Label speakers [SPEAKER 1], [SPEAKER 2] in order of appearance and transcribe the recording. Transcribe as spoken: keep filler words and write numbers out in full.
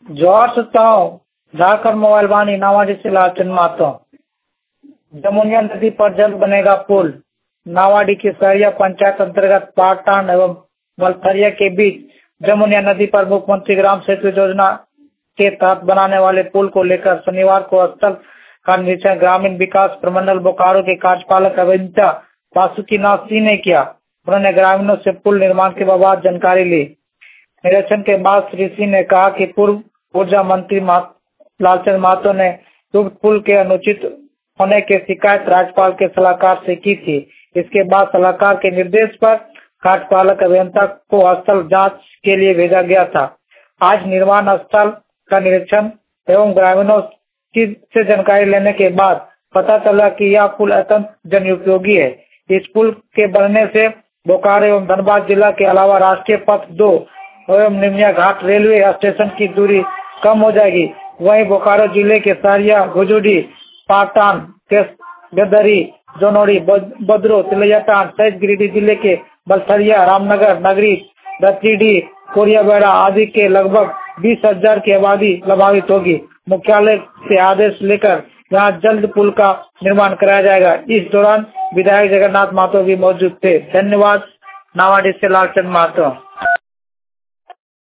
[SPEAKER 1] जोहार सुताओ झारखंड मोबाइल वाणी नावाडी से लालचंद मातो। जमुनिया नदी पर जल्द बनेगा पुल। नावाडी की सहरिया पंचायत अंतर्गत पाटान एवं मलथरिया के बीच जमुनिया नदी पर मुख्यमंत्री ग्राम सेतु योजना के तहत बनाने वाले पुल को लेकर शनिवार को स्थल का निरीक्षण ग्रामीण विकास प्रमंडल बोकारो के कार्यपालक अभियंता वासुकीनाथ सिंह ने किया। उन्होंने ग्रामीणों से पुल निर्माण के बाद जानकारी ली। निरीक्षण के बाद श्री सिंह ने कहा कि पूर्व ऊर्जा मंत्री लालचंद महतो ने उक्त पुल के अनुचित होने की शिकायत राज्यपाल के सलाहकार से की थी। इसके बाद सलाहकार के निर्देश पर कार्यपालक अभियंता को स्थल जांच के लिए भेजा गया था। आज निर्माण स्थल का निरीक्षण एवं ग्रामीणों की से जानकारी लेने के बाद पता चला कि यह पुल अत्यंत जनउपयोगी है। इस पुल के बनने से बोकारो एवं धनबाद जिला के अलावा राष्ट्रीय पथ दो एवं निमिया घाट रेलवे स्टेशन की दूरी कम हो जाएगी। वहीं बोकारो जिले के सहरिया, गुजुडी, पाटान, गदरी, जोनोड़ी, बद्रो, तिलैयाटान सहित गिरिडीह जिले के बलथरिया, रामनगर, नगरी, रतडीह, कोरियाबेड़ा आदि के लगभग बीस हजार की आबादी प्रभावित होगी। मुख्यालय से आदेश लेकर यहाँ जल्द पुल का निर्माण कराया जाएगा। इस दौरान विधायक जगन्नाथ महतो भी मौजूद थे। धन्यवाद। नावाडी से लालचंद महतो।